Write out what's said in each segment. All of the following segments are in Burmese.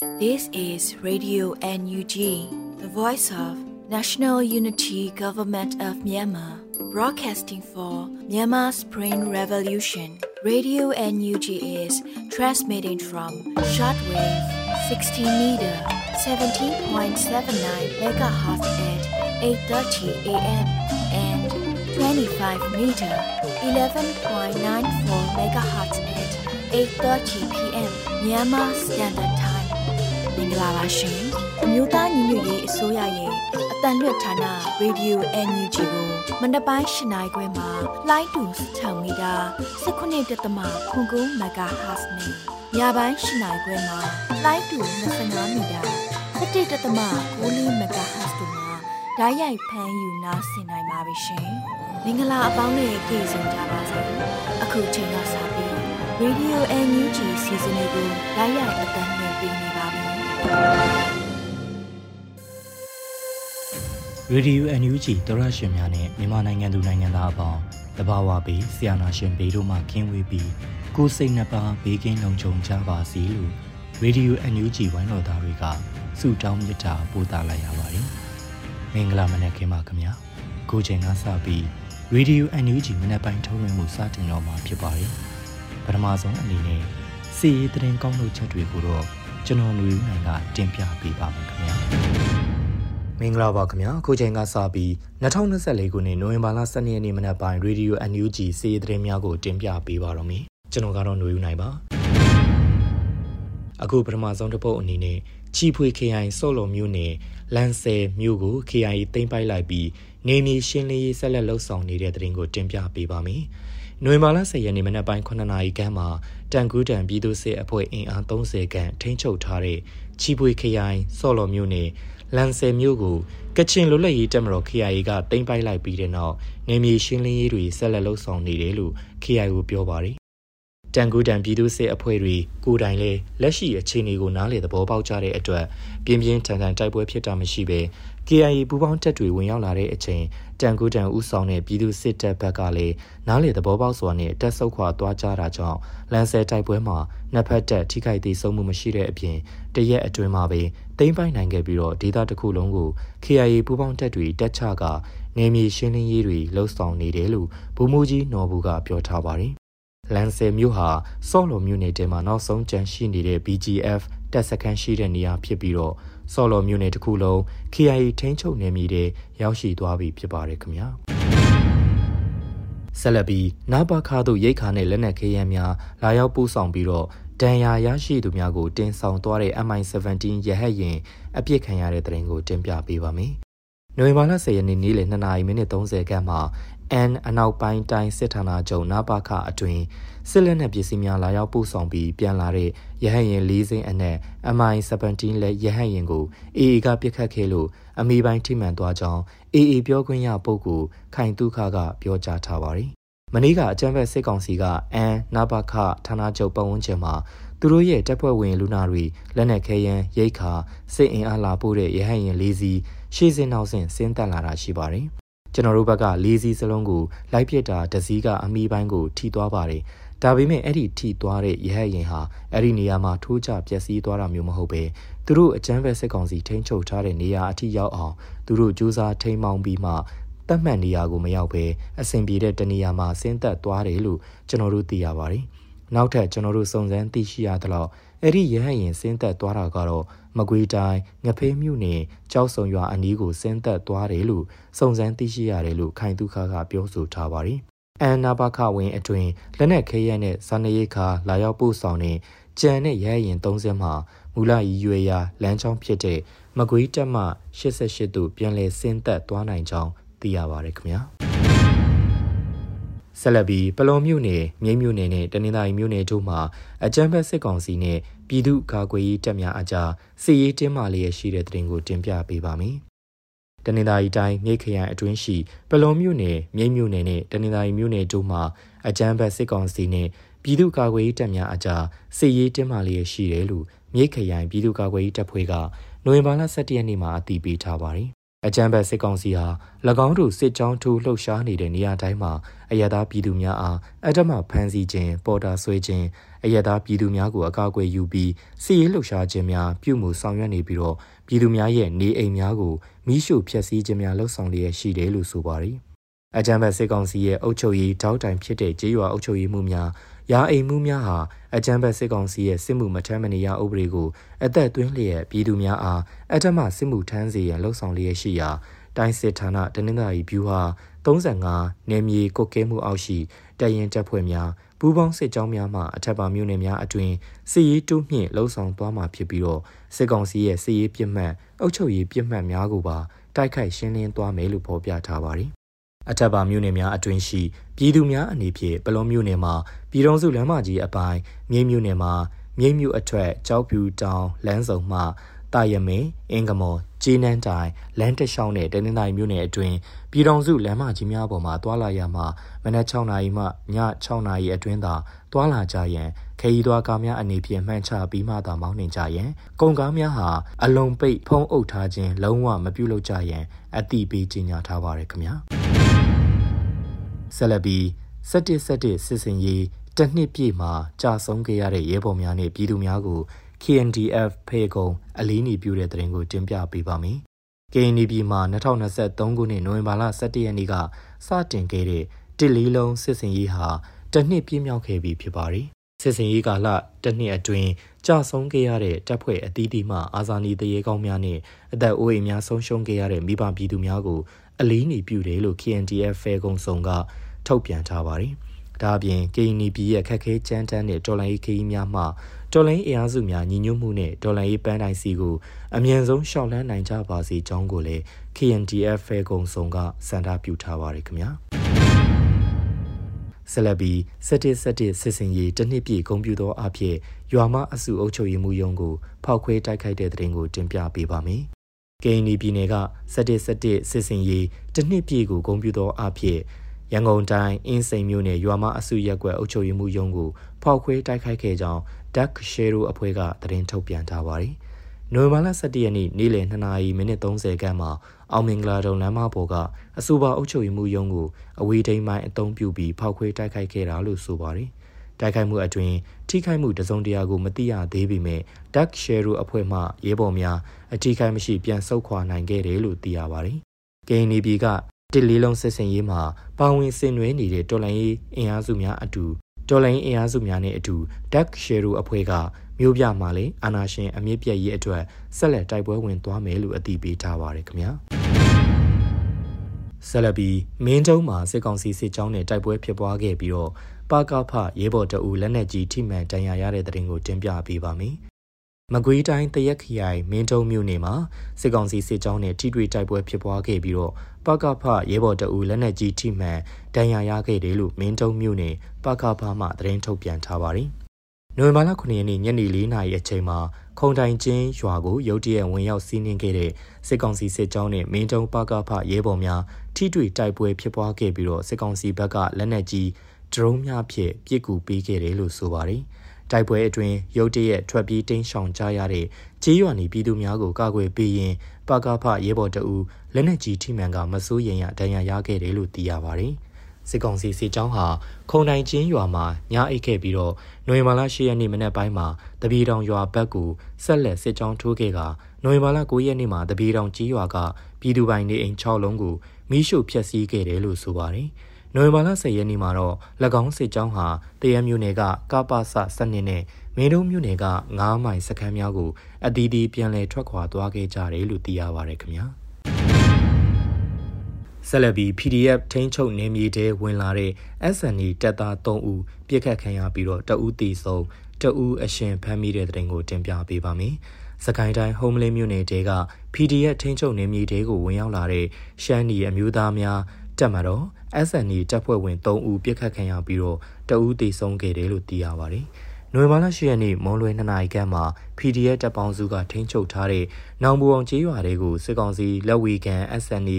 This is Radio NUG, the voice of National Unity Government of Myanmar, broadcasting for Myanmar's Spring Revolution. Radio NUG is transmitting from shortwave 16 meter, 17.79 megahertz at 8:30 a.m. and 25 meter, 11.94 megahertz at 8:30 p.m. Myanmar Standard Time. မင်္ဂလာပါရှင်အမျိုးသားညီညွတ်ရေးအစိုးရရဲ့အတန်လွတ်ဌာန Radio NUG ကိုမနက်ပိုင်း၈နာရီခွဲမှာလိုင်းတူ6မီတာ19.9 MHz နဲ့ညပိုင်း၈နာရီခွဲမှာလိုင်းတူ25မီတာ17.9 MHz တို့မှာဓာတ်ရိုက်ဖမ်းယူနားဆင်နိုင်ပါပြီရှင်မင်္ဂလာအပေါင်းနဲ့ကြိုဆိုကြပါစို့အခုချိန်ကစပြီး Radio NUG စီစဉ်လေးကိုဓာတ်ရိုက်အတန်လွှင့်ပေးနေပါပြီရေဒီယို NUG သောရရှင်များနဲ့မြန်မာနိုင်ငံသူနိုင်ငံသားအပေါင်းတဘာဝဘေးဆရာနာရှင်ဘေးတို့မှကင်းဝေးပြီးကိုယ်စိတ်နှပါဘေးကင်းလုံခြုံကြပါစေလို့ရေဒီယို NUG ဝိုင်းတော်သားတွေကဆုတောင်းမြတ်တာပို့သလိုက်ရပါတယ်။မင်္ဂလာမနက်ခင်းပါခင်ဗျာ။ကိုချိန်ကစပြီးရေဒီယို NUG မနက်ပိုင်းထုတ်လွှင့်မှုစတင်တော့မှာဖြစ်ပါတယ်။ပထမဆုံးအနေနဲ့စီရေးသတင်းကောင်းလို့ချက်တွေကိုတော့ကျွန်တော်ຫນွေဦးနိုင်ကတင်ပြပေးပါမယ်ခင်ဗျာမင်္ဂလာပါခင်ဗျာခုချိန်ကစပြီး2024ခုနှစ်နိုဝင်ဘာလ12ရက်နေ့မနက်ပိုင်း Radio NUG စီးရီးသတင်းများကိုတင်ပြပေးပါတော့မယ်ကျွန်တော်ကတော့ຫນွေဦးနိုင်ပါအခုပထမဆုံးတစ်ပုတ်အနေနဲ့ချီဖွေ KI ဆော့လော်မြို့နယ်လန်ဆယ်မြို့ကို KI သိမ်းပိုက်လိုက်ပြီးနေမြေရှင်းလင်းရေးဆက်လက်လှုပ်ဆောင်နေတဲ့သတင်းကိုတင်ပြပေးပါမယ်နိုဝင်ဘာလ10ရက်နေ့မနက်ပိုင်း9နာရီခန့်မှာတန်ကူးတန်ပြည်သူ့စစ်အဖွဲ့အင်အား30ခန့်ထိန်းချုပ်ထားတဲ့ချီပွေခရိုင်ဆော့လော်မြို့နယ်လန်ဆယ်မြို့ကိုကချင်လွတ်လပ်ရေးတပ်မတော် KIA ကသိမ်းပိုက်လိုက်ပြီးတဲ့နောက်နေမြေရှင်းလင်းရေးတွေဆက်လက်လှုပ်ဆောင်နေတယ်လို့ KIA ကိုပြောပါတယ်တန်ကူးတန်ပြည်သူ့စစ်အဖွဲ့တွေကိုယ်တိုင်လည်းလက်ရှိအခြေအနေကိုနားလည်သဘောပေါက်ကြတဲ့အတွက်ပြင်းပြင်းထန်ထန်တိုက်ပွဲဖြစ်တာမရှိဘဲ KIA ပူးပေါင်းတပ်တွေဝင်ရောက်လာတဲ့အချိန်တန်ကူးတန်ဦးဆောင်တဲ့ပြည်သူ့စစ်တပ်ဘက်ကလည်းနားလေသဘောပေါက်စွာနဲ့တက်ဆုပ်ခွာသွားကြတာကြောင့်လန်ဆယ်တိုက်ပွဲမှာနှစ်ဖက်တပ်ထိခိုက်သေးဆုံးမှုမရှိတဲ့အပြင်တရက်အတွင်းမှာပဲသိမ်းပိုက်နိုင်ခဲ့ပြီးတော့ဒေသတစ်ခုလုံးကို KIA ပူးပေါင်းတပ်တွေတက်ချကနေမြေရှင်းလင်းရေးတွေလှုပ်ဆောင်နေတယ်လို့ဗိုလ်မှူးကြီးနော်ဘူးကပြောထားပါတယ်လန်ဆယ်မြို့ဟာဆော့လော်မြို့နယ်ထဲမှာနောက်ဆုံးကျန်ရှိနေတဲ့ BGF တပ်စခန်းရှိတဲ့နေရာဖြစ်ပြီးတော့ဆော်လော်မြို့နယ်တစ်ခုလုံး KIA ထိန်းချုပ်နယ်မြေတွေရောက်ရှိသွားပြီဖြစ်ပါတယ်ခင်ဗျာဆက်လက်ပြီးနာပါခါတို့ရိတ်ခါနဲ့လက်နက်ခဲယမ်းများလာရောက်ပို့ဆောင်ပြီးတော့ဒဏ်ရာရရှိသူများကိုတင်ဆောင်သွားတဲ့ MI-17 ရဟတ်ယာဉ်အပြစ်ခံရတဲ့တဲ့ရင်ကိုတင်ပြပေးပါမယ်နိုဝင်ဘာလ10ရက်နေ့နေ့လယ်2:30ခန့်မှာအနောက်ပိုင်းတိုင်းစစ်ဌာနချုပ်နာပါခအတွင်စစ်လက်နက်ပစ္စည်းများလာရောက်ပို့ဆောင်ပြီးပြန်လာတဲ့ရဟတ်ယာဉ်၄စင်းအနက် MI-17 လက်ရဟတ်ယာဉ်ကို AA ကပစ်ခတ်ခဲ့လို့အမိပိုင်းထိမှန်သွားကြောင်း AA ပြောခွင့်ရပုဂ္ဂိုလ်ခိုင်တုခကပြောကြားထားပါတယ်။မနေ့ကအကြမ်းဖက်စစ်ကောင်စီကနာပါခဌာနချုပ်ပတ်ဝန်းကျင်မှာသူတို့ရဲ့တပ်ဖွဲ့ဝင်လူနာတွေလက်နက်ခဲယမ်းရိတ်ခါစစ်အင်အားလာပို့တဲ့ရဟတ်ယာဉ်၄စီးရှေ့စင်းနောက်စင်းဆင်းသက်လာတာရှိပါတယ်။ကျွန်တော်တို့ဘက်က၄စီးစလုံးကိုလိုက်ပစ်တာတစ်စီးကအမိပိုင်းကိုထိသွားပါတယ်။ဒါပေမဲ့အဲ့ဒီထိသွားတဲ့ရဟတ်ယာဉ်ဟာအဲ့ဒီနေရာမှာထိုးကျပျက်စီးသွားတာမျိုးမဟုတ်ပဲသူတို့အကြမ်းဖက်စစ်ကောင်စီထိန်းချုပ်ထားတဲ့နေရာအထိရောက်အောင်သူတို့ကြိုးစားထိန်းမောင်းပြီးမှတတ်မှတ်နေရာကိုမရောက်ပဲအဆင်ပြေတဲ့တနေရာမှာဆင်းသက်သွားတယ်လို့ကျွန်တော်တို့သိရပါတယ်။နောက်ထပ်ကျွန်တော်တို့စုံစမ်းသိရှိရသလောက်အဲ့ဒီရဟတ်ယာဉ်ဆင်းသက်သွားတာကတော့မကွေးတိုင်းငဖေးမြို့နယ်ကြောက်စုံရွာအနီးကိုဆင်းသက်သွားတယ်လို့စုံစမ်းသိရှိရတယ်လို့ခိုင်တုခကပြောဆိုထားပါတယ်။နာပါခဝင်းအတွင်လက်နက်ခဲယမ်းနဲ့ဇာနေရိခါလာရောက်ပို့ဆောင်တဲ့ကြံတဲ့ရဟတ်ယာဉ်3စင်းမှာမူလရွေရာလမ်းကြောင်းဖြစ်တဲ့မကွေးတပ်မ88တို့ပြန်လည်ဆင်းသက်သွားနိုင်ကြောင်းသိရပါတယ်ခင်ဗျာ။ဆက်လက်ပြီးပလောမြို့နယ်မြိတ်မြို့နယ်နဲ့တနင်္သာရီမြို့နယ်တို့မှာအကြမ်းဖက်စစ်ကောင်စီနဲ့ပြည်သူ့ကာကွယ်ရေးတပ်များအကြားစစ်ရေးတင်းမာလျက်ရှိတဲ့တဲ့တင်ကိုတင်ပြပေးပါမယ်။တနင်္သာရီတိုင်းမြိတ်ခရိုင်အတွင်းရှိပလောမြို့နယ်မြိတ်မြို့နယ်နဲ့တနင်္သာရီမြို့နယ်တို့မှာအကြမ်းဖက်စစ်ကောင်စီနဲ့ပြည်သူ့ကာကွယ်ရေးတပ်များအကြားစစ်ရေးတင်းမာလျက်ရှိတယ်လို့မြိတ်ခရိုင်ပြည်သူ့ကာကွယ်ရေးတပ်ဖွဲ့ကနိုဝင်ဘာလ17ရက်နေ့မှာအတည်ပြုထားပါတယ်အကြမ်းဖက်စစ်ကောင်စီဟာ၎င်းတို့စစ်ကြောင်းထိုးလှုပ်ရှားနေတဲ့နေရာတိုင်းမှာအရသာပြည်သူများအားအဓမ္မဖမ်းဆီးခြင်းပေါ်တာဆွဲခြင်းအရသာပြည်သူများကိုအကာအကွယ်ယူပြီးစစ်ရေးလှုပ်ရှားခြင်းများပြုမှုဆောင်ရွက်နေပြီးတော့ပြည်သူများရဲ့နေအိမ်များကိုမိရှုဖျက်ဆီးခြင်းများလှုပ်ဆောင်လျက်ရှိတယ်လို့ဆိုပါတယ်။အကြမ်းဖက်စစ်ကောင်စီရဲ့အုပ်ချုပ်ရေးတောက်တိုင်ဖြစ်တဲ့ကြေးရွာအုပ်ချုပ်ရေးမှုများရာအိမ်မှုများဟာအကြမ်းဖက်စစ်ကောင်စီရဲ့စစ်မှုမထမ်းမနေရဥပဒေကိုအသက်သွင်းလျက်ပြည်သူများအားအဓမ္မစစ်မှုထမ်းစေရန်လှုံ့ဆော်လျက်ရှိရာတိုင်းစစ်ဌာနတနင်္သာရီဗျူဟာ35နယ်မြေကွပ်ကဲမှုအောက်ရှိတပ်ရင်းတပ်ဖွဲ့များပူးပေါင်းစစ်ကြောင်းများမှအထက်ပါမြို့နယ်များအတွင်စစ်ရေးတိုးမြင့်လှုံ့ဆော်သွားမှာဖြစ်ပြီးတော့စစ်ကောင်စီရဲ့စစ်ရေးပြစ်မှတ်အုပ်ချုပ်ရေးပြစ်မှတ်များကိုပါတိုက်ခိုက်ရှင်းလင်းသွားမယ်လို့ဖော်ပြထားပါတယ်အထက်ပါမြို့နယ်များအတွင်းရှိပြည်သူများအနေဖြင့်ပလောမြို့နယ်မှာပြည်တော်စုလမ်းမကြီးအပိုင်းမြိတ်မြို့နယ်မှာမြိတ်မြို့အထက်ကြောက်ဖြူတောင်လမ်းစုံမှတာရမင်းအင်္ဂမော်ကျေးနန်းတိုင်လမ်းတစ်လျှောက်နဲ့တနင်္သာရီမြို့နယ်အတွင်းပြည်တော်စုလမ်းမကြီးများပေါ်မှာတွာလာရမှမနက်6နာရီမှည6နာရီအတွင်းသာတွာလာကြရန်ခရီးသွားကားများအနေဖြင့်မှန်ချပြီးမှသာမောင်းနှင်ကြရန်ကုန်ကားများဟာအလုံးပိတ်ဖုံးအုပ်ထားခြင်းလုံးဝမပြုလုပ်ကြရန်အသိပေးကြေညာထားပါရခင်ဗျာဆက်လက်ပြီး17စစ်စင်ရေးတစ်နှစ်ပြည့်မှာကြာဆုံးခဲ့ရတဲ့ရဲဘော်များနဲ့ပြည်သူများကို KNDF ဖေကုံအလီနီပြုတဲ့တဲ့ရင်ကိုတင်ပြပေးပါမယ်။ KNDP မှာ2023ခုနှစ်နိုဝင်ဘာလ17ရက်နေ့ကစတင်ခဲ့တဲ့တစ်လီလုံးစစ်စင်ရေးဟာတစ်နှစ်ပြည့်မြောက်ခဲ့ပြီဖြစ်ပါတယ်။စစ်စင်ရေးကာလတစ်နှစ်အတွင်းကြာဆုံးခဲ့ရတဲ့တပ်ဖွဲ့အသီးသီးမှအာဇာနည်တရေကောင်းများနဲ့အသက်အိုးအိမ်များဆုံးရှုံးခဲ့ရတဲ့မိဘပြည်သူများကိုအလီနီပြုတယ်လို့ KNDF ဖေကုံဆောင်ကထုတ်ပြန်ထားပါတယ်။ဒါအပြင် KNDP ရဲ့ခက်ခဲကြမ်းတမ်းတဲ့တော်လှန်ရေးခရီးများမှတော်လှန်ရေးအင်အားစုများညီညွတ်မှုနဲ့တော်လှန်ရေးပန်းတိုင်စီကိုအမြန်ဆုံးရှောက်လန်းနိုင်ကြပါစေကြောင်းကိုလည်း KNDF ဖေကုံဆောင်ကစံတာပြုထားပါတယ်ခင်ဗျာ။ဆက်လက်ပြီး17စစ်စင်ရေးတစ်နှစ်ပြည့်ဂုဏ်ပြုသောအဖြစ်ရွာမအစုအုပ်ချုပ်ရေးမှုရုံးကိုဖောက်ခွဲတိုက်ခိုက်တဲ့တဲ့ရင်ကိုတင်ပြပေးပါမယ်။ KNDP ပြည်နယ်က17စစ်စင်ရေးတစ်နှစ်ပြည့်ကိုဂုဏ်ပြုသောအဖြစ်ရန်ကုန်တိုင်းအင်းစိန်မြို့နယ်ရွာမအစုရက်ကွက်အုပ်ချုပ်ရေးမှုရုံးကိုဖောက်ခွဲတိုက်ခိုက်ခဲ့ကြောင်း Duck Share အဖွဲ့ကသတင်းထုတ်ပြန်ထားပါတယ်။နိုဝင်ဘာလ17ရက်နေ့နေ့လယ်2:30မိနစ်30ခန်းမှာအောင်မင်္ဂလာတုံလမ်းမပေါ်ကအဆိုပါအုပ်ချုပ်ရေးမှုရုံးကိုအဝေးထိန်းပိုင်းအုံပြုပြီးဖောက်ခွဲတိုက်ခိုက်ခဲ့တာလို့ဆိုပါတယ်။တိုက်ခိုက်မှုအတွင်းထိခိုက်မှုတစုံတရာကိုမသိရသေးပေမဲ့ Duck Share အဖွဲ့မှရဲဘော်များအထိခိုက်မရှိပြန်ဆုတ်ခွာနိုင်ခဲ့တယ်လို့သိရပါတယ်။ KNDP ကတစ်လေးလုံးစစ်စင်ရေးမှာပါဝင်ဆင်နွှဲနေတဲ့တော်လှန်ရေးအင်အားစုများနဲ့အတူ Duck Share အဖွဲ့ကမြို့ပြမှာလည်းအာဏာရှင်အမြင့်ပြတ်ရေးအတွက်ဆက်လက်တိုက်ပွဲဝင်သွားမယ်လို့အသိပေးထားပါတယ်ခင်ဗျာဆက်လက်ပြီးမင်းတုံးမှာစစ်ကောင်စီစစ်ကြောင်းနဲ့တိုက်ပွဲဖြစ်ပွားခဲ့ပြီးတော့ပါကဖရဲဘော်တအူလက်နက်ကြီးထိမှန်ဒဏ်ရာရတဲ့တဲ့ရင်ကိုတင်ပြပေးပါမယ်မကွေးတိုင်းတရက်ခရိုင်မင်းတုံးမြို့နယ်မှာစစ်ကောင်စီစစ်ကြောင်းနဲ့ထိတွေ့တိုက်ပွဲဖြစ်ပွားခဲ့ပြီးတော့ပကဖရဲဘော်တအူလက်နက်ကြီးထိမှန်ဒဏ်ရာရခဲ့တယ်လို့မင်းတုံးမြို့နယ်ပကဖမှသတင်းထုတ်ပြန်ထားပါတယ်။နိုဝင်ဘာလ9ရက်နေ့ညနေ4:00နာရီအချိန်မှာခုံတိုင်ချင်းရွာကိုရုတ်တရက်ဝင်ရောက်စီးနင်းခဲ့တဲ့စစ်ကောင်စီစစ်ကြောင်းနဲ့မင်းတုံးပကဖရဲဘော်များထိတွေ့တိုက်ပွဲဖြစ်ပွားခဲ့ပြီးတော့စစ်ကောင်စီဘက်ကလက်နက်ကြီးဒရုန်းများဖြင့်ပစ်ကူပေးခဲ့တယ်လို့ဆိုပါတယ်။တိုက်ပွဲအတွင်းရုတ်တရက်ထွက်ပြေးတိမ်းရှောင်ကြရတဲ့ကြေးရွာနေပြည်သူများကိုကာကွယ်ပေးရင်းပကဖရဲဘော်တအူလက်နက်ကြီးထိမှန်ကမစိုးရိမ်ရဒဏ်ရာရခဲ့တယ်လို့သိရပါတယ်။စစ်ကောင်စီစစ်ကြောင်းဟာခုံတိုင်ချင်းရွာမှာညအိတ်ခဲ့ပြီးတော့နိုဝင်ဘာလ10ရက်နေ့မနက်ပိုင်းမှာတပီတောင်ရွာဘက်ကိုဆက်လက်စစ်ကြောင်းထိုးခဲ့ကနိုဝင်ဘာလ9ရက်နေ့မှာတပီတောင်ကြီးရွာကပြည်သူပိုင်နေအိမ်6လုံးကိုမိရှုဖျက်ဆီးခဲ့တယ်လို့ဆိုပါတယ်။နိုဝင်ဘာလ10ရက်နေ့မှာတော့၎င်းစစ်ကြောင်းဟာတရမြို့နယ်ကကပစ12နဲ့မင်းတုံးမြို့နယ်က9မိုင်စခန်းများကိုအသီးသီးပြန်လည်ထွက်ခွာသွားခဲ့ကြတယ်လို့သိရပါတယ်ခင်ဗျာဆက်လက်ပြီး PDF ထိန်းချုပ်နေမြေတဲဝင်လာတဲ့ SNE တပ်သား3ဦးပြစ်ခတ်ခံရပြီးတော့တဦးသေဆုံးတဦးအရှင်ဖမ်းမိတဲ့တဲ့တင်ကိုတင်ပြပေးပါမယ်။စကိုင်းတိုင်းဟုံးမလင်းမြို့နယ်တဲက PDF ထိန်းချုပ်နေမြေတဲကိုဝင်ရောက်လာတဲ့ရှမ်းနီအမျိုးသားများတပ်မတော် SNE တပ်ဖွဲ့ဝင်3ဦးပြစ်ခတ်ခံရပြီးတော့တဦးသေဆုံးခဲ့တယ်လို့သိရပါတယ်။နိုဝင်ဘာလ10ရက်နေ့မွန်လွယ်2နာရီခန့်မှာ PDF တပ်ပေါင်းစုကထိန်းချုပ်ထားတဲ့နောင်ဘူအောင်ကျေးရွာတွေကိုစစ်ကောင်စီလက်ဝေခံ SNE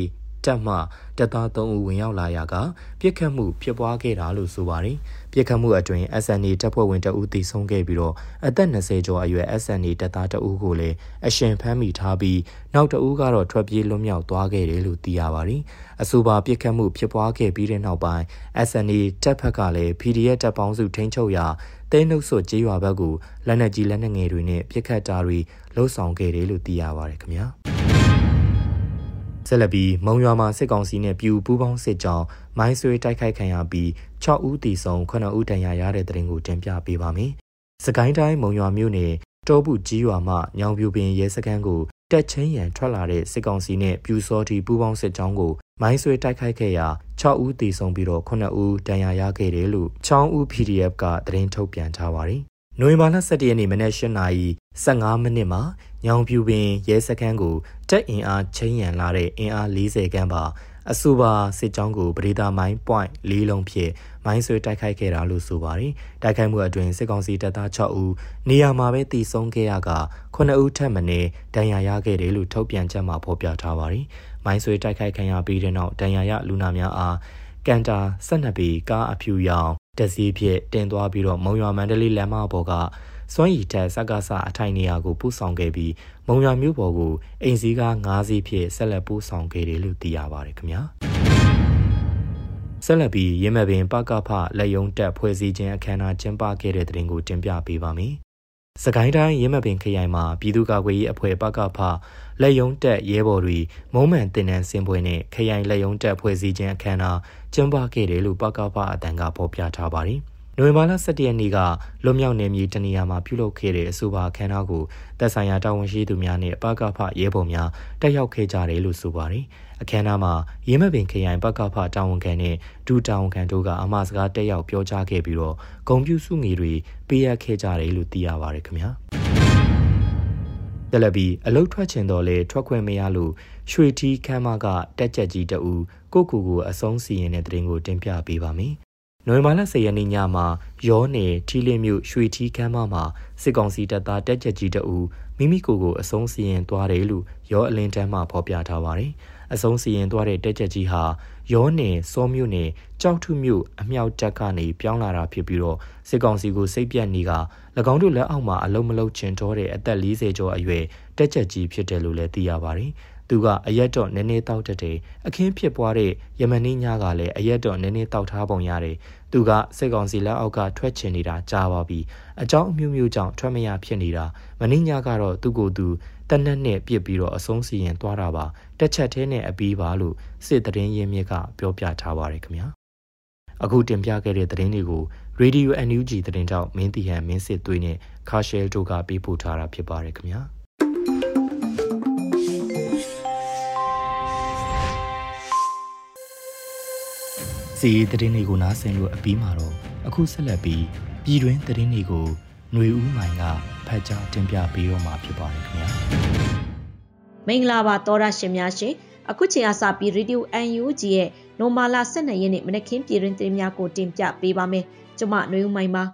တက်မှတပ်သား3ဦးဝင်ရောက်လာရာကပြစ်ခတ်မှုဖြစ်ပွားခဲ့တာလို့ဆိုပါတယ်။ပြစ်ခတ်မှုအတွင်း SNA တပ်ဖွဲ့ဝင်တအူးသေဆုံးခဲ့ပြီးတော့အသက်20ကျော်အရွယ် SNA တပ်သားတအူးကိုလည်းအရှင်ဖမ်းမိထားပြီးနောက်တအူးကတော့ထွက်ပြေးလွတ်မြောက်သွားခဲ့တယ်လို့သိရပါတယ်။အဆိုပါပြစ်ခတ်မှုဖြစ်ပွားခဲ့ပြီးတဲ့နောက်ပိုင်း SNA တပ်ဖက်ကလည်း PDF တပ်ပေါင်းစုထိန်းချုပ်ရာတဲနှုတ်ဆွကျေးရွာဘက်ကိုလက်နက်ကြီးလက်နက်ငယ်တွေနဲ့ပစ်ခတ်တာတွေလှုပ်ဆောင်ခဲ့တယ်လို့သိရပါတယ်ခင်ဗျာဆက်လက်ပြီးမုံရွာမှာစစ်ကောင်စီနဲ့ပြူပူးပေါင်းစစ်ကြောင်းမိုင်းဆွေးတိုက်ခိုက်ခံရပြီး6ဦးသေဆုံး9ဦးဒဏ်ရာရတဲ့တဲ့တင်ကိုတင်ပြပေးပါမယ်။စကိုင်းတိုင်းမုံရွာမြို့နယ်တောပုကြီးရွာမှညောင်ပြူပင်ရဲစခန်းကိုတက်ချင်းရန်ထွက်လာတဲ့စစ်ကောင်စီနဲ့ပြူစောတီပူးပေါင်းစစ်ကြောင်းကိုမိုင်းဆွေးတိုက်ခိုက်ခဲ့ရာ6ဦးသေဆုံးပြီးတော့9ဦးဒဏ်ရာရခဲ့တယ်လို့ချောင်းဦး PDF ကသတင်းထုတ်ပြန်ထားပါတယ်။နိုဝင်ဘာလ17ရက်နေ့မနက်8:15မိနစ်မှာညောင်ပြူပင်ရဲစခန်းကိုတက်အင်အားချင်းရန်လာတဲ့အင်အား40ခန်းပါအဆိုပါစစ်ကြောင်းကိုပရိသာမိုင်းပွိုင့်၄လုံးဖြင့်မိုင်းဆွဲတိုက်ခိုက်ခဲ့တာလို့ဆိုပါတယ်။တိုက်ခိုက်မှုအတွင်းစစ်ကောင်စီတပ်သား6ဦးနေရာမှာပဲတည်ဆုံးခဲ့ရက9ဦးထပ်မံဒဏ်ရာရခဲ့တယ်လို့ထုတ်ပြန်ချက်မှာဖော်ပြထားပါတယ်။မိုင်းဆွဲတိုက်ခိုက်ခံရပြီးတဲ့နောက်ဒဏ်ရာရလူနာများအားကန်တာ12ပေကားအဖြူရောင်တက်စီးဖြင့်တင်သွားပြီးတော့မုံရွာမန္တလေးလမ်းမပေါ်ကစွမ်းရည်တက်စက္ကစအထိုင်နေရာကိုပို့ဆောင်ခဲ့ပြီးမုံရွာမြို့ပေါ်ကိုအိမ်စီးကား9စီးဖြင့်ဆက်လက်ပို့ဆောင်ခဲ့တယ်လို့သိရပါတယ်ခင်ဗျာဆက်လက်ပြီးရင်းမဲ့ပင်ပကဖလက်ယုံတက်ဖွဲ့စည်းခြင်းအခမ်းအနားကျင်းပခဲ့တဲ့တဲ့တင်ကိုတင်ပြပေးပါမယ်စကိုင်းတိုင်းရင်းမဲ့ပင်ခရိုင်မှာပြည်သူ့ကာကွယ်ရေးအဖွဲ့ပကဖလက်ယုံတက်ရဲဘော်တွေမုံမှန်တင်နန်းစင်ပွဲနဲ့ခရိုင်လက်ယုံတက်ဖွဲ့စည်းခြင်းအခမ်းအနားကျင်းပခဲ့တယ်လို့ပကဖအတန်းကဖော်ပြထားပါတယ်နိုဝင်ဘာလ17ရက်နေ့ကလွတ်မြောက်နေမြေတနေရာမှာပြုလုပ်ခဲ့တဲ့အဆိုပါအခမ်းအနားကိုသက်ဆိုင်ရာတာဝန်ရှိသူများနဲ့ပကဖရဲဘော်များတက်ရောက်ခဲ့ကြတယ်လို့ဆိုပါတယ်။အခမ်းအနားမှာရင်းမပင်ခရိုင်ပကဖတာဝန်ခံနဲ့ဒူတာဝန်ခံတို့ကအမှားစကားတက်ရောက်ပြောကြားခဲ့ပြီးတော့ဂုဏ်ပြုစုငွေတွေပေးအပ်ခဲ့ကြတယ်လို့သိရပါတယ်ခင်ဗျာ။တယ်လီဗီအလုတ်ထွက်ချင်တော့လေထွက်ခွင့်မရလို့ရွှေထီးခမ်းမကတက်ကြက်ကြီးတအူကိုကိုအဆုံးစီရင်တဲ့တဲ့တင်ကိုတင်ပြပေးပါမယ်။နိုဝင်ဘာလ10ရက်နေ့ညမှာရောနယ်ထီလင်းမြို့ရွှေထီးခမ်းမမှာစစ်ကောင်စီတပ်သားတက်ကြက်ကြီးတအူမိမိကိုအဆုံးစီရင်သွားတယ်လို့ရောအလင်းတန်းမှဖော်ပြထားပါတယ်။အဆုံးစီရင်သွားတဲ့တက်ကြက်ကြီးဟာရောနယ်စောမြို့နယ်ကြောက်ထုမြို့အမြောက်တပ်ကနေပြောင်းလာတာဖြစ်ပြီးတော့စစ်ကောင်စီကိုစိတ်ပြတ်နေက၎င်းတို့လက်အောက်မှာအလုံးမလုံးချင်တော်တဲ့အသက်40ကျော်အရွယ်တက်ကြက်ကြီးဖြစ်တယ်လို့လည်းသိရပါတယ်။သူကအရက်တော့နည်းနည်းတောက်တတ်တယ်အခင်းဖြစ်ပွားတဲ့ယမနီညကလည်းအရက်တော့နည်းနည်းတောက်ထားပုံရတယ်သူကစစ်ကောင်စီလက်အောက်ကထွက်ချင်နေတာကြားပါပြီအကြောင်းအမျိုးမျိုးကြောင့်ထွက်မရဖြစ်နေတာမနီညကတော့သူ့ကိုယ်သူတနက်နဲ့ပြစ်ပြီးတော့အဆုံးစီရင်သွားတာပါတက်ချက်သေးနဲ့အပီးပါလို့စစ်သတင်းရင်းမြစ်ကပြောပြထားပါတယ်ခင်ဗျာအခုတင်ပြခဲ့တဲ့သတင်းတွေကို Radio NUG သတင်းတောက်မင်းတီဟန်မင်းစစ်သွေးနဲ့ခါရှဲတို့ကပေးပို့ထားတာဖြစ်ပါတယ်ခင်ဗျာစီသတင်းတွေကိုနားဆင်လို့အပြီးမှာတော့အခုဆက်လက်ပြီးပြည်တွင်းသတင်းတွေကိုຫນွေဦးမိုင်ကဖတ်ကြားတင်ပြပေးတော့မှာဖြစ်ပါတယ်ခင်ဗျာမင်္ဂလာပါသောရရှင်များရှင်အခုချိန်အစပြီး Radio NUG ရဲ့နိုမာလာ12ရက်နေ့မနက်ခင်းပြည်တွင်းသတင်းများကိုတင်ပြပေးပါမယ်ကျွန်မຫນွေဦးမိုင်ပါ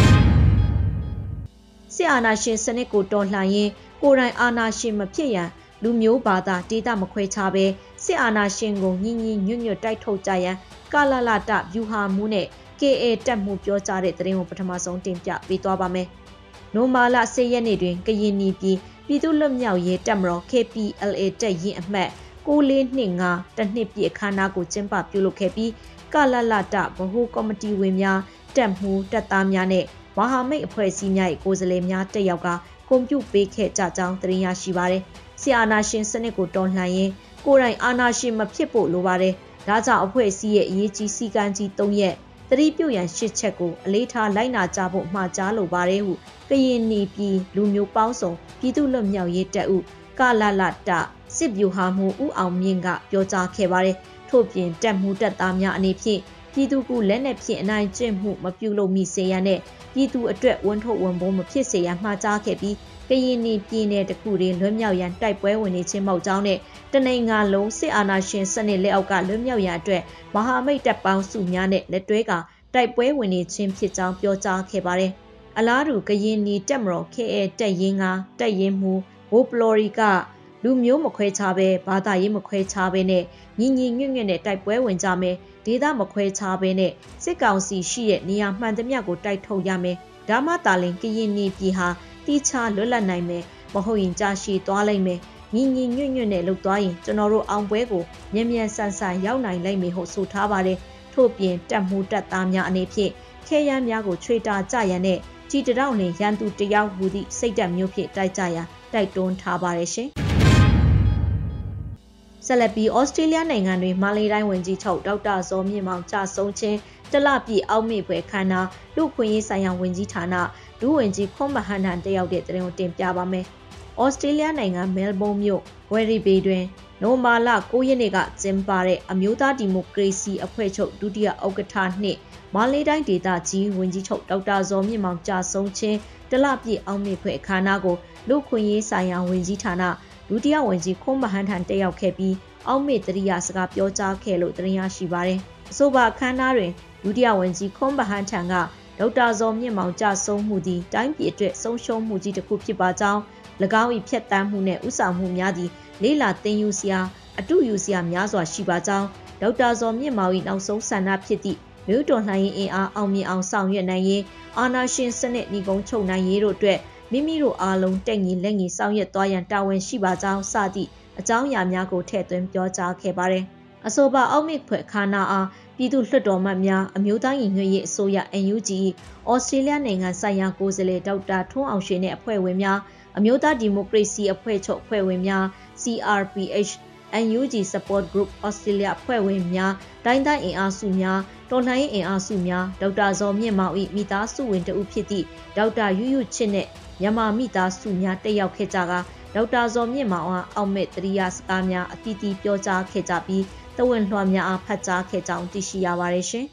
စစ်အာဏာရှင်စနစ်ကိုတော်လှန်ရင်းကိုယ်တိုင်အာဏာရှင်မဖြစ်ရန်လူမျိုးဘာသာဒေသမခွဲခြားပဲစစ်အာဏာရှင်ကိုညှဉ်းညှဉ်းညွတ်ညွတ်တိုက်ထုတ်ကြရန်ကာလလတဗျူဟာမှုနဲ့ KA တက်မှုပြောကြားတဲ့သတင်းကိုပထမဆုံးတင်ပြပေးသွားပါမယ်။နိုမာလာ10ရက်နေ့တွင်ကရင်ပြည်သူ့လွတ်မြောက်ရေးတပ်မတော် KPLA တက်ရင်အမှတ်9425တနှစ်ပြည့်အခမ်းအနားကိုကျင်းပပြုလုပ်ခဲ့ပြီးကာလလတဗဟိုကော်မတီဝင်များတက်မှုတက်သားများနဲ့မဟာမိတ်အဖွဲ့အစည်းများ၏ကိုယ်စားလှယ်များတက်ရောက်ကကွန်ပျူတာပေးခဲ့ကြကြောင်းသတင်းရရှိပါတယ်။ဆီအာနာရှင်စနစ်ကိုတော်လှန်ရင်းကိုယ်တိုင်အာဏာရှင်မဖြစ်ဖို့လိုပါတယ်။ဒါကြောင့်အဖွဲ့အစည်းရဲ့အရေးကြီးစည်းကမ်းကြီး3ရက်သတိပြုရန်8ချက်ကိုအလေးထားလိုက်နာကြဖို့မှာကြားလိုပါတယ်ဟုကရင်ပြည်လူမျိုးပေါင်းစုံပြည်သူ့လွတ်မြောက်ရေးတပ်ဦးကာလလတစစ်ဗျူဟာမှုဦးအောင်မြင့်ကပြောကြားခဲ့ပါတယ်။ထို့ပြင်တပ်မှုတပ်သားများအနေဖြင့်ပြည်သူကလက်နက်ဖြင့်အနိုင်ကျင့်မှုမပြုလုပ်မိစေရန်နဲ့ပြည်သူအတွက်ဝန်ထုတ်ဝန်ပိုးမဖြစ်စေရန်မှာကြားခဲ့ပြီးကရင်ပြည်နယ်တစ်ခုတွင်လွတ်မြောက်ရန်တိုက်ပွဲဝင်နေခြင်းမဟုတ်ကြောင်းနဲ့တနိုင်ငံလုံးစစ်အာဏာရှင်စနစ်လက်အောက်ကလွတ်မြောက်ရန်အတွက်မဟာမိတ်တပ်ပေါင်းစုများနဲ့လက်တွဲကတိုက်ပွဲဝင်နေခြင်းဖြစ်ကြောင်းပြောကြားခဲ့ပါတယ်။အလားတူကရင်တပ်မတော် KA တပ်ရင်းကတပ်ရင်းမှုဘိုပလော်ရီကလူမျိုးမခွဲခြားပဲဘာသာရေးမခွဲခြားပဲနဲ့ညီညီညွတ်ညွတ်နဲ့တိုက်ပွဲဝင်ကြမယ်ဒေသမခွဲခြားပဲနဲ့စစ်ကောင်စီရှိတဲ့နေရာမှန်သမျှကိုတိုက်ထုတ်ရမယ်ဒါမှသာလင်ကရင်ပြည်ပြည်ဟာတိချလွတ်လပ်နိုင်မယ်မဟုတ်ရင်ကြာရှည်သွားလိမ့်မယ်ညီညီညွတ်ညွတ်နဲ့လှုပ်သွားရင်ကျွန်တော်တို့အောင်ပွဲကိုမြန်မြန်ဆန်ဆန်ရောက်နိုင်လိမ့်မယ်ဟုဆိုထားပါတယ်ထို့ပြင်တပ်မှုတပ်သားများအနေဖြင့်ခဲယမ်းများကိုချွေတာကြရန်နဲ့ကြည်တောင်လင်ရန်သူတယောက်ဟူသည့်စိတ်ဓာတ်မျိုးဖြင့်တိုက်ကြရန်တိုက်တွန်းထားပါတယ်ရှင်ဆက်လက်ပြီးဩစတြေးလျနိုင်ငံတွင်မာလေးတိုင်းဝန်ကြီးချုပ်ဒေါက်တာဇော်မြင့်မောင်ကြာဆုံးခြင်းတလပြည့်အောက်မေ့ဖွယ်ခန္ဓာလူခွင့်ရေးဆိုင်ရာဝန်ကြီးဌာနဒုဝန်ကြီးခွန်မဟန်ဟန်တယောက်တဲ့သတင်းကိုတင်ပြပါမယ်။ဩစတြေးလျနိုင်ငံမဲလ်ဘုန်းမြို့ဝယ်ရီဘေးတွင်နိုမာလ9ရက်နေ့ကကျင်းပတဲ့အမျိုးသားဒီမိုကရေစီအဖွဲ့ချုပ်ဒုတိယဥက္ကဋ္ဌနှင့်မာလေးတိုင်းဒေသကြီးဝန်ကြီးချုပ်ဒေါက်တာဇော်မြင့်မောင်ကြာဆုံးခြင်းတလပြည့်အောက်မေ့ဖွယ်အခမ်းအနားကိုလူခွင့်ရေးဆိုင်ရာဝန်ကြီးဌာနဒုတိယဝန်ကြီးခွန်မဟန်ဟန်တက်ရောက်ခဲ့ပြီးအောက်မေ့တရိယာစကားပြောကြားခဲ့လို့သတင်းရရှိပါတယ်။အဆိုပါအခမ်းအနားတွင်ဒုတိယဝန်ကြီးခွန်မဟန်ထံကဒေါက်တာဇော်မြင့်မောင်ကြာဆုံးမှုသည်တိုင်းပြည်အတွက်ဆုံးရှုံးမှုကြီးတစ်ခုဖြစ်ပါကြောင်း၎င်း၏ဖျက်ဆီးမှုနှင့်ဥဆောင်မှုများသည့်လေးလာသိမ်းယူစရာအတုယူစရာများစွာရှိပါကြောင်းဒေါက်တာဇော်မြင့်မောင်၏နောက်ဆုံးဆန္ဒဖြစ်သည့်မြို့တော်လှန်ရေးအင်အားအောင်မြင်အောင်ဆောင်ရွက်နိုင်ရေးအာဏာရှင်စနစ်ညီကုန်းချုပ်နိုင်ရေးတို့အတွက်မိမိတို့အားလုံးတက်ညီလက်ညီဆောင်ရွက်သွားရန်တာဝန်ရှိပါကြောင်းစသည့်အကြောင်းအရာများကိုထည့်သွင်းပြောကြားခဲ့ပါတယ်။အဆိုပါအောက်မေ့ဖွယ်ခါနာအားပြည်သူ့လွှတ်တော်မှတ်များအမျိုးသားညီညွတ်ရေးအစိုးရ NUG ၏ဩစတြေးလျနိုင်ငံဆိုင်ရာကိုယ်စားလှယ်ဒေါက်တာထွန်းအောင်ရွှေနှင့်အဖွဲ့ဝင်များအမျိုးသားဒီမိုကရေစီအဖွဲ့ချုပ်အဖွဲ့ဝင်များ CRPH NUG Support Group Australia အဖွဲ့ဝင်များတိုင်းတိုင်းအင်အားစုများတော်လှန်ရေးအင်အားစုများဒေါက်တာဇော်မြင့်မောင်၏မိသားစုဝင်တဦးဖြစ်သည့်ဒေါက်တာယူယူချစ်နှင့်မြန်မာမိသားစုများတက်ရောက်ခဲ့ကြကာဒေါက်တာဇော်မြင့်မောင်အားအောက်မဲ့တရိယာစကားများအသီးသီးပြောကြားခဲ့ကြပြီးတဝင်းလွှာများအားဖတ်ကြားခဲ့ကြောင်းသိရှိရပါတယ်ရှင်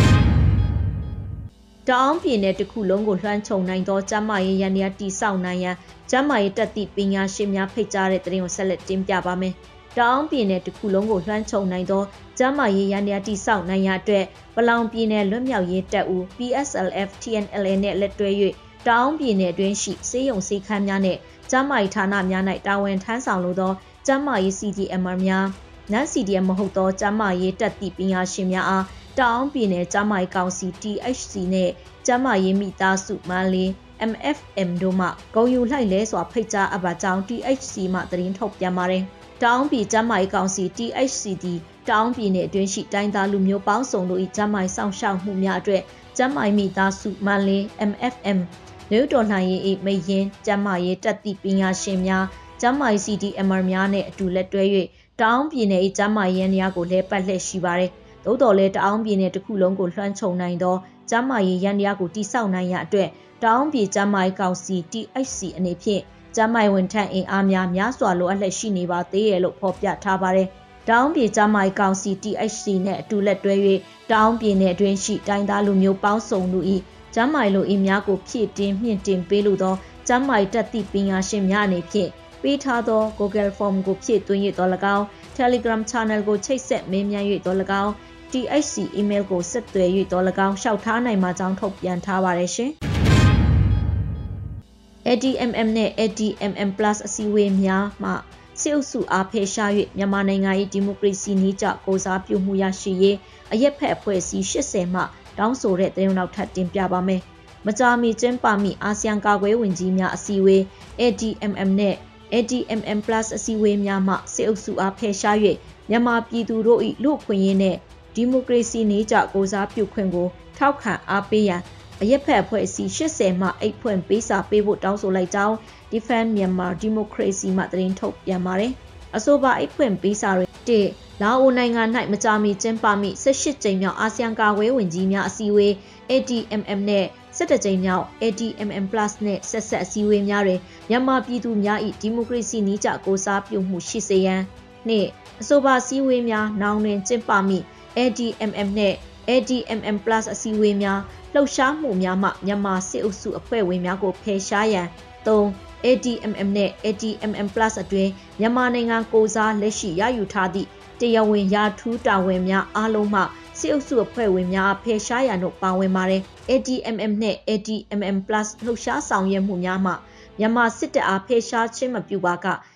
။တအောင်းပြည်နယ်တစ်ခုလုံးကိုလွှမ်းခြုံနိုင်သောကျန်းမာရေးရန်ရာတည်ဆောက်နိုင်ရန်ကျန်းမာရေးတပ်သည့်ပညာရှင်များဖိတ်ကြားတဲ့သတင်းကိုဆက်လက်တင်ပြပါမယ်။တအောင်းပြည်နယ်တစ်ခုလုံးကိုလွှမ်းခြုံနိုင်သောကျန်းမာရေးရန်ရာတည်ဆောက်နိုင်ရန်အတွက်ပလောင်ပြည်နယ်လွတ်မြောက်ရေးတပ်ဦး PSLF TNLA နှင့်လက်တွဲ၍တအောင်းပြည်နယ်တွင်ရှိစေယုံစေခန်းများနှင့်ကျန်းမာရေးဌာနများ၌တာဝန်ထမ်းဆောင်လိုသောကျန်းမာရေး CDMR များနန် CDM မဟုတ်သောကျန်းမာရေးတပ်သည့်ပညာရှင်များအားတအောင်းပြည်နယ်ကျန်းမာရေးကောင်စီ THC နှင့်ကျန်းမာရေးမိသားစုမန္တလေး MFM တို့မှဂုဏ်ယူလှိုက်လဲစွာဖိတ်ကြားအပ်ပါကြောင်း THC မှသတင်းထုတ်ပြန်ပါတယ်။တအောင်းပြည်ကျန်းမာရေးကောင်စီ THC သည်တအောင်းပြည်နယ်အတွင်းရှိတိုင်းသားလူမျိုးပေါင်းစုံတို့၏ကျန်းမာရေးစောင့်ရှောက်မှုများအတွက်ကျန်းမာရေးမိသားစုမန္တလေး MFMမြို့တော်လှန်ရေး၏မိရင်ကျန်းမာရေးတပ်သည့်ပညာရှင်များကျန်းမာရေး CDMR များနှင့်အတူလက်တွဲ၍တအောင်းပြည်နယ်၏ကျန်းမာရေးရန်ရာကိုလဲပတ်လှည့်ရှိပါသည်။သို့တော်လည်းတအောင်းပြည်နယ်တစ်ခုလုံးကိုလွှမ်းခြုံနိုင်သောကျန်းမာရေးရန်ရာကိုတိစောက်နိုင်ရအတွက်တအောင်းပြည်ကျန်းမာရေးကောင်စီ THC အနေဖြင့်ကျန်းမာရေးဝန်ထမ်းအင်အားများစွာလိုအပ်လျက်ရှိနေပါသေးတယ်လို့ဖော်ပြထားပါတယ်။တအောင်းပြည်ကျန်းမာရေးကောင်စီ THC နဲ့အတူလက်တွဲ၍တအောင်းပြည်နယ်အတွင်းရှိတိုင်းသားလူမျိုးပေါင်းစုံတို့၏ကျန်းမာရေးလိုအင်များကိုဖြည့်တင်းမြင့်တင်ပေးလိုသောကျန်းမာရေးတပ်သည့်ပညာရှင်များအနေဖြင့်ပေးထားသော Google Form ကိုဖြည့်သွင်းရသော၎င်း Telegram Channel ကိုချိတ်ဆက်မေးမြန်း၍သော၎င်း THC email ကိုဆက်သွယ်၍သော၎င်းလျှောက်ထားနိုင်မှာကြောင်းထုတ်ပြန်ထားပါတယ်ရှင်။ ADMM နဲ့ ADMM Plus အစည်းအဝေးများမှစစ်အုပ်စုအားဖယ်ရှား၍မြန်မာနိုင်ငံ၏ဒီမိုကရေစီနည်းကျကိုစားပြုမှုရရှိရေးအရက်ဖက်အဖွဲ့အစည်း80မှတောင်းဆိုတဲ့သတင်းနောက်ထပ်တင်ပြပါမယ်။မကြာမီကျင်းပမီအာဆီယံကာကွယ်ဝင်ကြီးများအစည်းအဝေး ADMM နဲ့ ADMM Plus အစည်းအဝေးများမှစစ်အုပ်စုအားဖယ်ရှား၍မြန်မာပြည်သူတို့၏လူ့အခွင့်အရေးနှင့်ဒီမိုကရေစီနည်းကျကိုစားပြုခွင့်ကိုထောက်ခံအားပေးရန်အရက်ဖက်အဖွဲ့အစည်း80မှအိတ်ဖွင့်ပေးစာပေးဖို့တောင်းဆိုလိုက်ကြောင်း Defend Myanmar Democracy မှသတင်းထုတ်ပြန်ပါတယ်။အဆိုပါအိတ်ဖွင့်ပေးစာတွေ1လာအိုနိုင်ငံ၌မကြာမီကျင်းပမည့်18ကြိမ်မြောက်အာဆီယံကာကွယ်ဝင်ကြီးများအစည်းအဝေး ADMM နဲ့17ကြိမ်မြောက် ADMM Plus နဲ့ဆက်ဆက်အစည်းအဝေးများတွင်မြန်မာပြည်သူများ၏ဒီမိုကရေစီနည်းကျကိုစားပြုမှုရှိစေရန်နှင့်အဆိုပါအစည်းအဝေးများနောင်တွင်ကျင်းပမည့် ADMM နဲ့ ADMM Plus အစည်းအဝေးများလှုပ်ရှားမှုများမှမြန်မာစစ်အုပ်စုအဖွဲ့ဝင်များကိုဖယ်ရှားရန်3 ADMM နဲ့ ADMM Plus အတွင်းမြန်မာနိုင်ငံကိုစားလက်ရှိရယူထားသည့်တရားဝင်ရာထူးတာဝန်များအားလုံးမှစစ်အုပ်စုအဖွဲ့ဝင်များဖယ်ရှားရန်တို့ပါဝင်ပါတယ်။ ADMM နဲ့ ADMM Plus လှုပ်ရှားဆောင်ရွက်မှုများမှမြန်မာစစ်တပ်အားဖယ်ရှားခြင်းမပြုပါက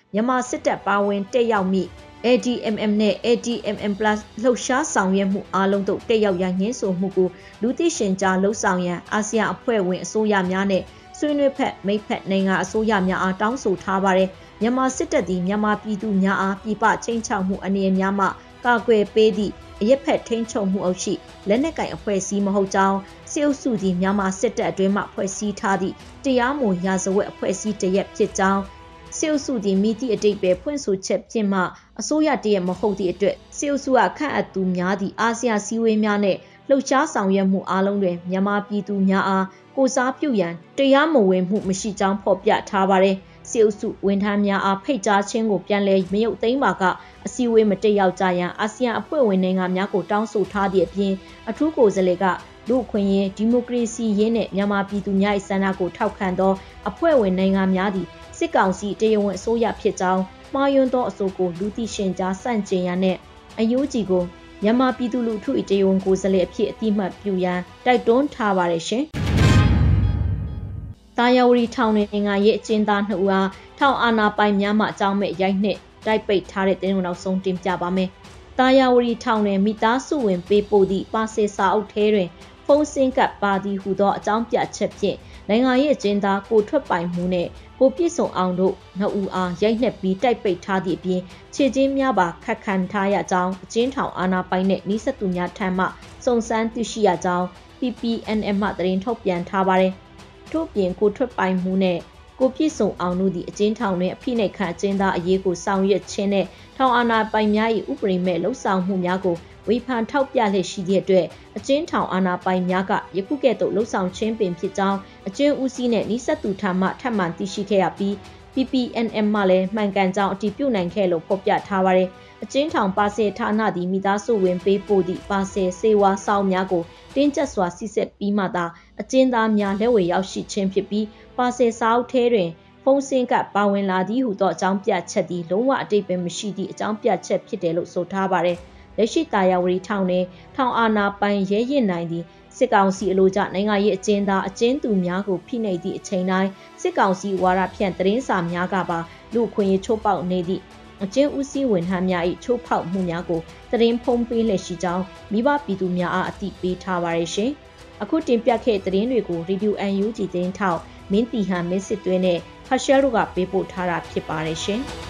မြန်မာစစ်တပ်ပါဝင်တက်ရောက်မိ ADMM နဲ့ ADMM+ လှုပ်ရှားဆောင်ရွက်မှုအားလုံးတို့တက်ရောက်ရန်ငင်းဆိုမှုကိုလူသိရှင်ကြားလှုပ်ဆောင်ရန်အာဆီယံအဖွဲ့ဝင်အစိုးရများနဲ့ဆွေးနွေးဖက်မိတ်ဖက်နိုင်ငံအစိုးရများအားတောင်းဆိုထားပါတယ်။မြန်မာစစ်တပ်သည်မြန်မာပြည်သူများအားပြည်ပချင်းချောက်မှုအနေအများမှကာကွယ်ပေးသည့်အရက်ဖက်ထိန်းချုပ်မှုအုပ်ရှိလက်နက်ကင်အဖွဲ့အစည်းမဟုတ်ကြောင်းစစ်အုပ်စုသည်မြန်မာစစ်တပ်အတွင်းမှဖွဲ့စည်းထားသည့်တရားမဝင်ရာဇဝတ်အဖွဲ့အစည်းတရက်ဖြစ်ကြောင်းစစ်အုပ်စုသည်မိသည့်အတိတ်ပဲဖွင့်ဆိုချက်ဖြင့်မှအစိုးရတရက်မဟုတ်သည့်အတွက်စစ်အုပ်စုကခန့်အပ်သူများသည့်အာဆီယံစည်းဝေးများနဲ့လှုပ်ရှားဆောင်ရွက်မှုအားလုံးတွင်မြန်မာပြည်သူများအားကိုစားပြုရန်တရားမဝင်မှုမရှိကြောင်းဖော်ပြထားပါတယ်။စစ်အုပ်စုဝန်ထမ်းများအားဖိတ်ကြားခြင်းကိုပြန်လည်မရုပ်သိမ်းပါကအစည်းအဝေးမတက်ရောက်ကြရန်အာဆီယံအဖွဲ့ဝင်နိုင်ငံများကိုတောင်းဆိုထားသည့်အပြင်အထူးကိုယ်စားလှယ်ကလူ့အခွင့်အရေးဒီမိုကရေစီရေးနဲ့မြန်မာပြည်သူများ၏ဆန္ဒကိုထောက်ခံသောအဖွဲ့ဝင်နိုင်ငံများသည်စစ်ကောင်စီတရားဝင်အစိုးရဖြစ်ကြောင်းမှားယွင်းသောအဆိုကိုလူသိရှင်ကြားဆန့်ကျင်ရန်နဲ့အယူကြီးကိုမြန်မာပြည်သူလူထု၏တရားဝင်ကိုယ်စားလှယ်အဖြစ်အတိအမှတ်ပြုရန်တိုက်တွန်းထားပါတယ်ရှင်။တာယာဝတီထောင်တွင်နိုင်ငံရေးအကျဉ်းသား2ဦးအားထောင်အာဏာပိုင်များမှအကြောင်းမဲ့ရိုက်နှင့်တိုက်ပိတ်ထားတဲ့တင်နောက်ဆုံးတင်ပြပါမယ်။တာယာဝတီထောင်တွင်မိသားစုဝင်ပေးပို့သည့်ပါစေစာအုပ်ထဲတွင်ဖုန်းစင်ကပ်ပါသည်ဟုသောအကြောင်းပြချက်ဖြင့်နိုင်ငံရေးအကျဉ်းသားကိုထွက်ပိုင်မှုနဲ့ကိုပြည့်စုံအောင်တို့2ဦးအားရိုက်နှက်ပြီးတိုက်ပိတ်ထားသည့်အပြင်ခြေချင်းများပါခတ်ခံထားရကြောင်းအကျဉ်းထောင်အာဏာပိုင်နှင့်နှိစက်သူများထံမှစုံစမ်းသိရှိရကြောင်း PPNM မှသတင်းထုတ်ပြန်ထားပါတယ်။ထို့ပြင်ကိုထွက်ပိုင်မှုနဲ့ကိုပြည့်စုံအောင်တို့သည်အကျဉ်းထောင်တွင်အဖိနှိပ်ခံအကျဉ်းသားအရေးကိုဆောင်ရွက်ခြင်းနဲ့ထောင်အာဏာပိုင်များ၏ဥပဒေမဲ့လှုပ်ဆောင်မှုများကိုဝေဖန်ထောက်ပြလျက်ရှိသည့်အတွက်အကျဉ်းထောင်အာဏာပိုင်များကယခုကဲ့သို့လှုပ်ဆောင်ခြင်းပင်ဖြစ်ကြောင်းအကျဉ်းဦးစီးနဲ့နှိစက်သူထံမှထပ်မံသိရှိခဲ့ရပြီး PPNM မှလည်းမှန်ကန်ကြောင်းအတည်ပြုနိုင်ခဲ့လို့ဖော်ပြထားပါတယ်။အကျဉ်းထောင်ပါဆယ်ဌာနသည်မိသားစုဝင်ပေးပို့သည့်ပါဆယ်စေဝါဆောင်များကိုတင်းကျပ်စွာစစ်ဆေးပြီးမှသာအကျဉ်းသားများလက်ဝယ်ရောက်ရှိခြင်းဖြစ်ပြီးပါဆယ်စာအုပ်ထဲတွင်ဖုန်းစင်ကပါဝင်လာသည်ဟုသောအကြောင်းပြချက်သည်လုံးဝအတိတ်ပဲမရှိသည့်အကြောင်းပြချက်ဖြစ်တယ်လို့ဆိုထားပါတယ်။လက်ရှိတာယာဝတီထောင်တွင်ထောင်အာဏာပိုင်ရဲရင့်နိုင်သည့်စစ်ကောင်စီအလို့ကျနိုင်ငံရေးအကျဉ်းသားအကျဉ်းသူများကိုဖိနှိပ်သည့်အချိန်တိုင်းစစ်ကောင်စီဝါဒဖြန့်သတင်းစာများကပါလူအခွင့်အရေးချိုးဖောက်နေသည့်အကျဉ်းဦးစီးဝန်ထမ်းများ၏ချိုးဖောက်မှုများကိုသတင်းဖုံးပေးလက်ရှိကြောင်းမိဘပြည်သူများအားအသိပေးထားပါရရှင်။အခုတင်ပြခဲ့တဲ့သတင်းတွေကို Radio UNG သတင်းထောက်မင်းတီဟန်မင်းစစ်သွဲနဲ့ဖရှယ်တို့ကပေးပို့ထားတာဖြစ်ပါတယ်ရှင်။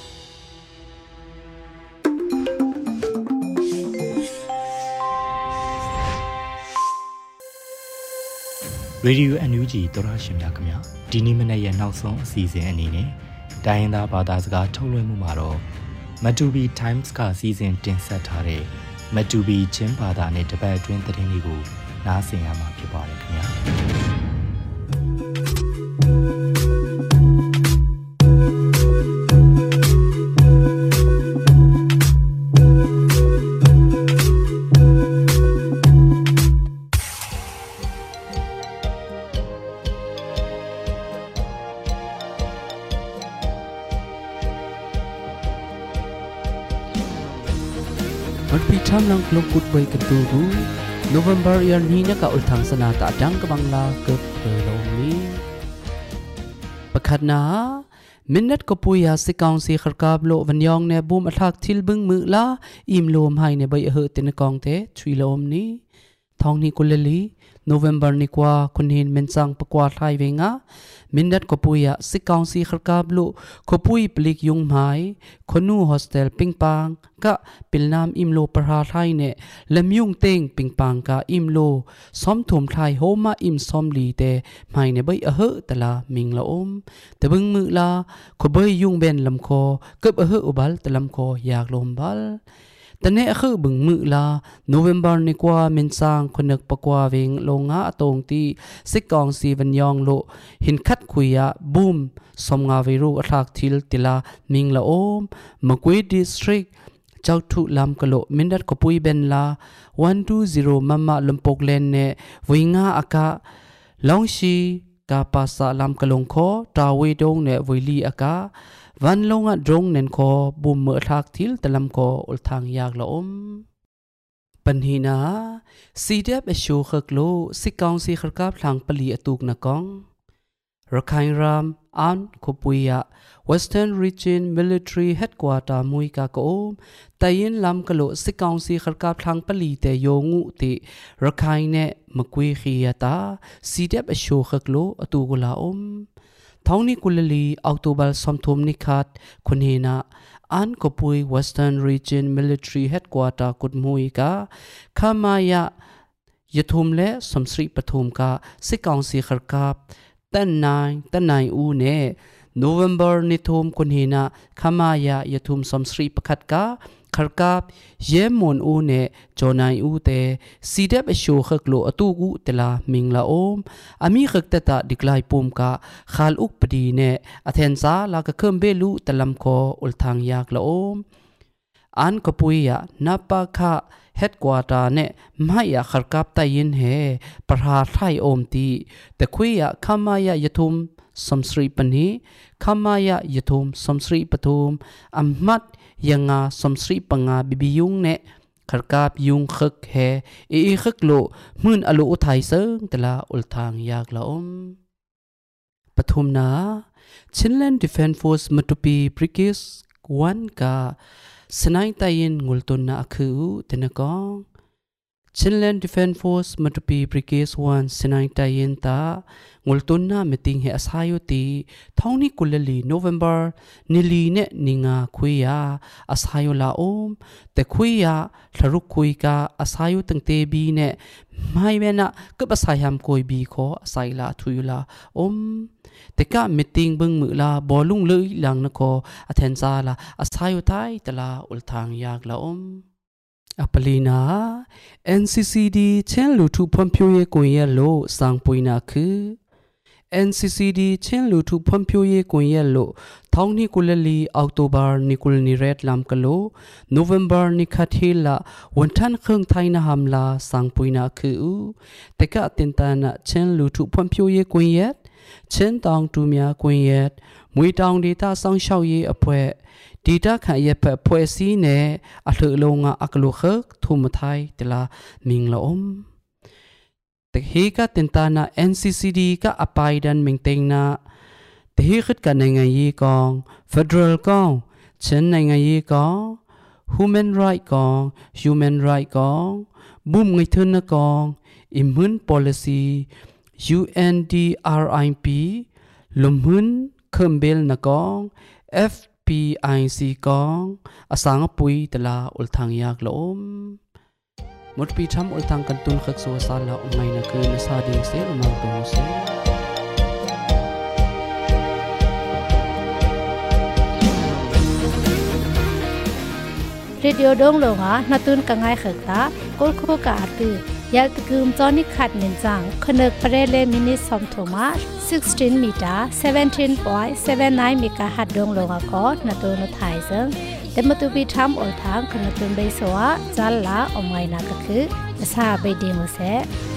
Radio NUG သောရရှင်များခင်ဗျာဒီနေ့မနေ့ရဲ့နောက်ဆုံးအစီအစဉ်အနေနဲ့တိုင်းရင်းသားဘာသာစကားထုတ်လွှင့်မှုမှာတော့မတူဘီ Times ကစီစဉ်တင်ဆက်ထားတဲ့မတူဘီချင်းဘာသာနဲ့တပတ်အတွင်းသတင်းတွေကိုနားဆင်ရမှာဖြစ်ပါတယ်ခင်ဗျာ Tham lang klok put boy keturu November year ni na ka ulthang sana ta dang ka bangla ke pelong ni Pakhat na minute ko puya si kaung si kharkab lo vanyong ne bum athak thil bung mu la im lom hai ne bai he tin kong te thui lom ni thong ni kulali November ni kwa kunhin mensang pakwa thai venga mindat ko puya si kaung si kharkab lo ko pui plik yung mai khonu hostel pingpang ka pilnam imlo parha thai ne lamyung teng pingpang ka imlo som thum thai homa im som li te mai ne bai a he tala mingla om te bung mu la ko bai yung ben lam kho kap a he ubal talam kho yak lom bal tane a khu bung mu la November ni kwa mensang khonak pakwa weng longa atong ti sikong si vanyong lo hin khat khuya boom somnga veru athak thil tila mingla om makwe district chau thu lam kalo mindat ko pui ben la 120 mama lompok len ne winga aka longshi ka pasa lam kalong kho tawe dong ne voili aka van longa drong nen kho bum mer thak thil talam ko ulthang yak la om panhina sidep asho khaklo sikong si kharkap thang pali atuk na kong rakhain ram an khopuya Western Region Military Headquarter mui ka ko tayin lam kalo sikang si kharkap thang pali te yongu ti rakhai ne makwi khiyata sidep asho khaklo atu gula thongni kulali October somthum nikhat khunhena an kopui Western Region Military Headquarter kutmui ka khamaya yathum le somsri pathum ka sikang si kharkap tan nai u ne November nithum kunhina khamaya yathum somsri pakhat ka kharkap yemon u ne jonai u te sidep asho khaklo atu gu tela mingla ami khaktata diklai pum ka khal uk padi ne athensa la ka khambelu talam kho ulthang yak la an kapuya napa kha headquarter ne maya kharkap tayin he parha thai ti te khuya khamaya yathum somsri pani khamaya yathum somsri pathum ammat yanga somsri panga bibiyung ne kharkap yung khak he khak lo mun alu uthai sang tela ulthang yak la pathum na Chinland Defence Force Matupi Brigade 1 ka sanai tayin ngulton na akhu tenakong Chinland Defence Force Matupi Brigade 1 sanai tayin ta ngulton na meeting he asayo ti thongni kulali November nili ne ninga khuya asayo la te khuya tharuk khui ka asayo tangte bi ne mai bena ka asayam koi bi kho asaila thuyula teka meeting bung mula bolung lui lang na ko athensa la asayo tai tala ulthang yak la apalina NCCD chen lu thu phompyo ye kun ye lo sangpuina khu NCCD chen lu thu phompyo ye kun ye lo thongni kulali October nikul ni red lam kalo November ni khathila wanthan khang thaina hamla sangpuina khu teka tintana chen lu thu phompyo ye kun ye chen tang tu mya kun ye mui tang data sang shao ye apwe data kha ye pwe si ne athlu longa aklu khak thum thai tela mingla te he ka tentana NCCD ka apaidan mingteng na te he khit ka ngai yi kong federal kong chen ngai yi kong human right kong bum ngai thun na kong immune policy UNDRIP lumhun khambel na kong FPIC kong asang pui tela ulthang yak lo mutpi tham ulthang kan tun khak so sala umai na ke na sa ding se ma to se Radio dong lo nga natun ka ngai khak ta kol kho ka atu yal tkum choni khat nin chang khnak parele minute som thoma 16 meter 17.79 megahertz dong lo nga ko natun no thai sang tematu bi tham ol thang khnatun bei sowa jalla omai na ka khu asa bei ding mo se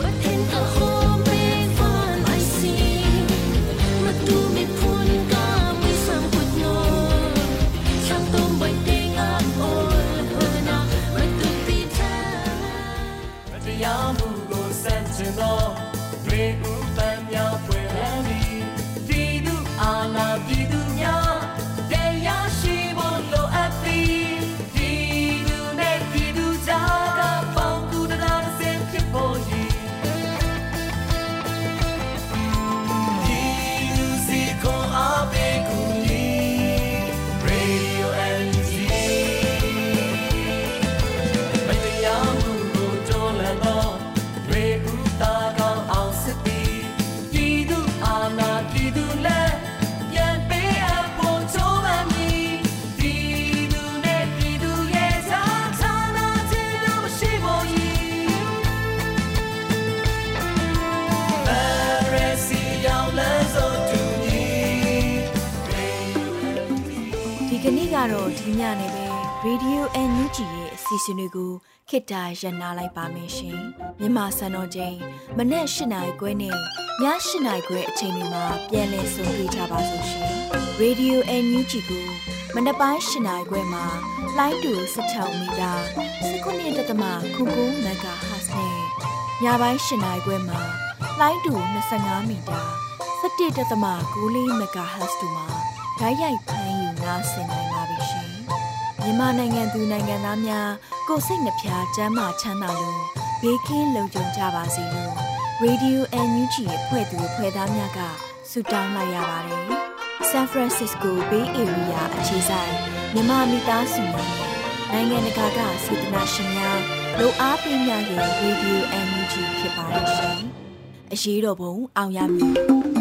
ကတော့ဒီညနေပဲ Radio NUG ရဲ့အစီအစဉ်တွေကိုခေတ္တရနာလိုက်ပါမယ်ရှင်။မြန်မာစံတော်ချိန်မနေ့၈နာရီခွဲနဲ့ည၈နာရီခွဲအချိန်တွေမှာပြန်လည်ဆုံတွေ့ကြပါစို့ရှင်။ Radio NUG ကိုမနေ့ပိုင်း၈နာရီခွဲမှာလိုင်းတူ16မီတာ19.9 MHz နဲ့ညပိုင်း၈နာရီခွဲမှာလိုင်းတူ25မီတာ 17.9 MHz တို့မှာဓာတ်ရိုက်ဖမ်းယူနားဆင်နိုင်ပါပြီရှင်။မြန်မာနိုင်ငံသူနိုင်ငံသားများကိုယ်စိတ်နှပြကျန်းမာချမ်းသာလို့ဘေးကင်းလုံခြုံကြပါစေလို့ Radio NUG ရဲ့ဖွဲ့သူဖွဲ့သားများကဆုတောင်းလိုက်ရပါတယ်။ San Francisco Bay Area အခြေစိုက်မြန်မာမိသားစုများနိုင်ငံတကာကစေတနာရှင်များလို့အားပေးများရဲ့ Radio NUG ဖြစ်ပါတယ်ရှင်။အရေးတော်ပုံအောင်ရမည်